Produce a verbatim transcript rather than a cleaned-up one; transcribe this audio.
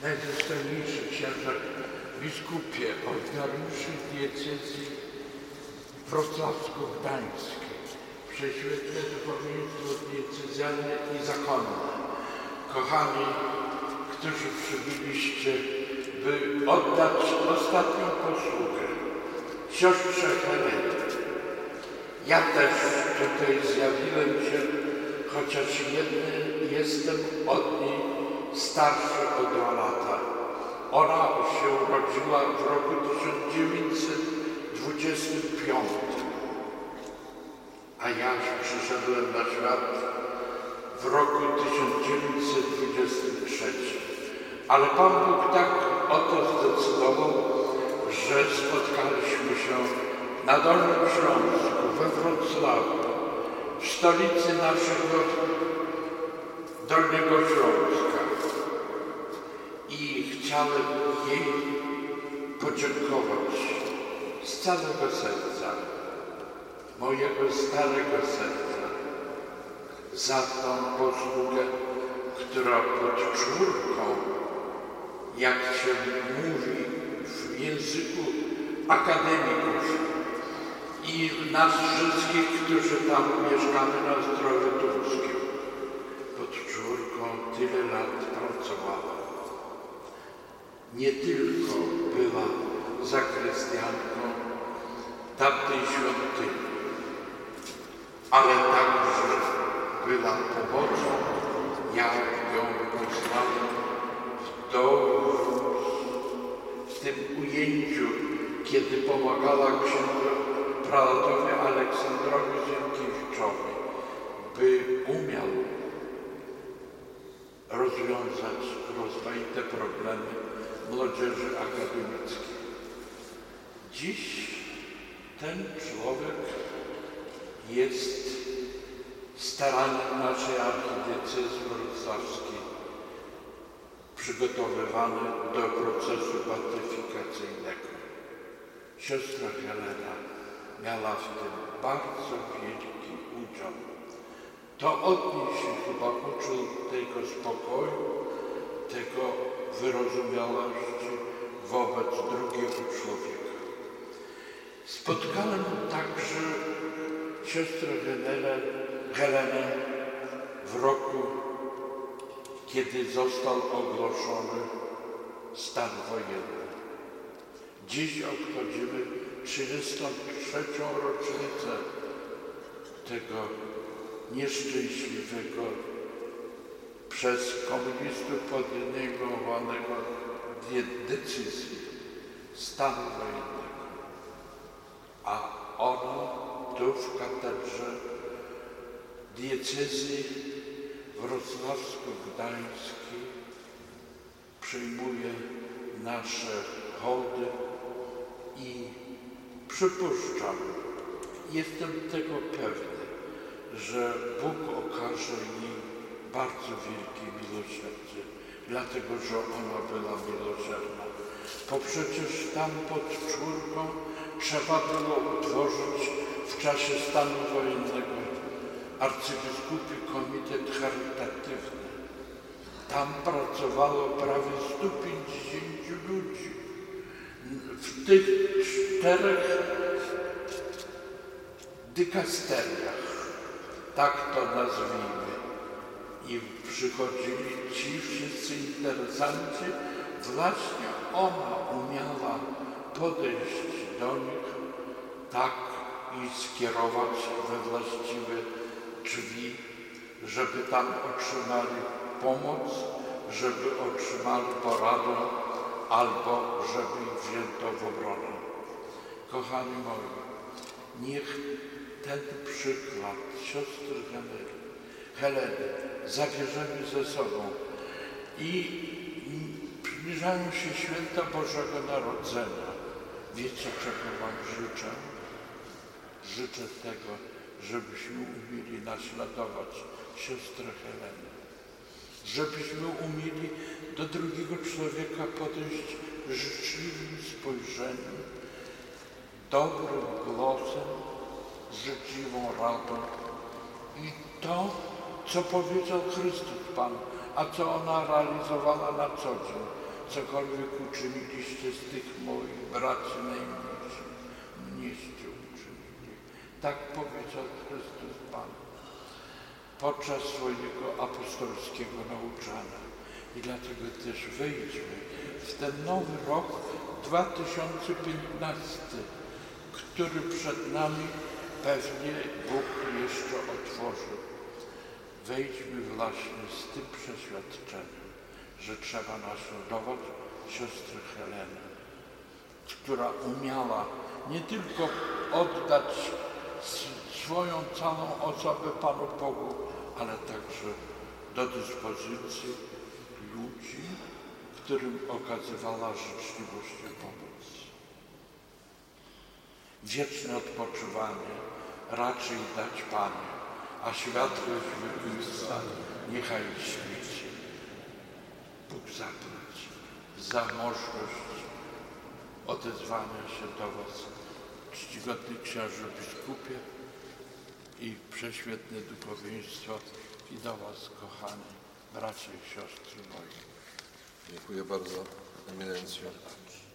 Najdostojniejszy księże biskupie ordynariuszy diecezji wrocławsko-gdańskiej, prześwietne duchowieństwo diecezjalne i zakonne, kochani, którzy przybyliście, by oddać ostatnią posługę siostrze Helenie. Ja też tutaj zjawiłem się, chociaż jedny jestem od niej starszy o dwa lata. Ona się urodziła w roku tysiąc dziewięćset dwudziestym piątym, a ja przyszedłem na świat w roku tysiąc dziewięćset dwudziestym trzecim. Ale Pan Bóg tak o to zdecydował, że spotkaliśmy się na Dolnym Śląsku, we Wrocławiu, w stolicy naszego Dolnego Śląska. I chciałem jej podziękować z całego serca, mojego starego serca, za tą posługę, która pod czwórką, jak się mówi w języku akademików i nas wszystkich, którzy tam mieszkamy na Ostrowie Turskim, pod czwórką tyle lat pracowała. Nie tylko była zakrystianką tamtej świątyni, ale także była pomocą. Ja ją poznałem w domu, w tym ujęciu, kiedy pomagała księdzu prałatowi Aleksandrowi Ziemkiewiczowi, by umiał rozwiązać rozmaite problemy młodzieży akademickiej. Dziś ten człowiek jest staraniem naszej archidiecezji wrocławskiej przygotowywany do procesu beatyfikacyjnego. Siostra Helena miała w tym bardzo wielki udział. To od niej się chyba uczył tego spokoju, tego wyrozumiałości wobec drugiego człowieka. Spotkałem także siostrę Helenę, Helenę w roku, kiedy został ogłoszony stan wojenny. Dziś obchodzimy trzydziestą trzecią rocznicę tego nieszczęśliwego przez komunistów podejmowanego decyzji stanu wojennego. A ona tu w katedrze diecezji wrocławsko-gdańskiej przyjmuje nasze hołdy i przypuszczam, jestem tego pewny, że Bóg okaże jej bardzo wielkie miłosierdzie, dlatego że ona była miłosierna. Bo przecież tam pod czwórką trzeba było utworzyć w czasie stanu wojennego arcybiskupi komitet charytatywny. Tam pracowało prawie stu pięćdziesięciu ludzi. W tych czterech dykasteriach, tak to nazwijmy. I przychodzili ci wszyscy interesanci, właśnie ona umiała podejść do nich tak i skierować we właściwe drzwi, żeby tam otrzymali pomoc, żeby otrzymali poradę albo żeby ich wzięto w obronę. Kochani moi, niech ten przykład siostry Heleny, Heleny zabierzemy ze sobą i zbliżają się święta Bożego Narodzenia. Wiecie, czego wam życzę? Życzę tego, żebyśmy umieli naśladować siostrę Helenę. Żebyśmy umieli do drugiego człowieka podejść życzliwym spojrzeniem, dobrym głosem, życzliwą radą. I to, co powiedział Chrystus Pan, a co ona realizowała na co dzień, cokolwiek uczyniliście z tych moich braci najmniejszych, mnieście uczynili. Tak powiedział Chrystus Pan podczas swojego apostolskiego nauczania. I dlatego też wejdźmy w ten nowy rok dwa tysiące piętnasty, który przed nami pewnie Bóg jeszcze otworzy. Wejdźmy właśnie z tym przeświadczeniem, że trzeba naśladować siostrę Helenę, która umiała nie tylko oddać swoją całą osobę Panu Bogu, ale także do dyspozycji ludzi, którym okazywała życzliwość i pomoc. Wieczne odpoczywanie raczej dać Panie, a światłość wypływa niechaj świeci. Bóg zapłać za możliwość odezwania się do Was, czcigodny księże biskupie i prześwietne duchowieństwo i do Was, kochani bracia i siostry moi. Dziękuję bardzo, eminencjo.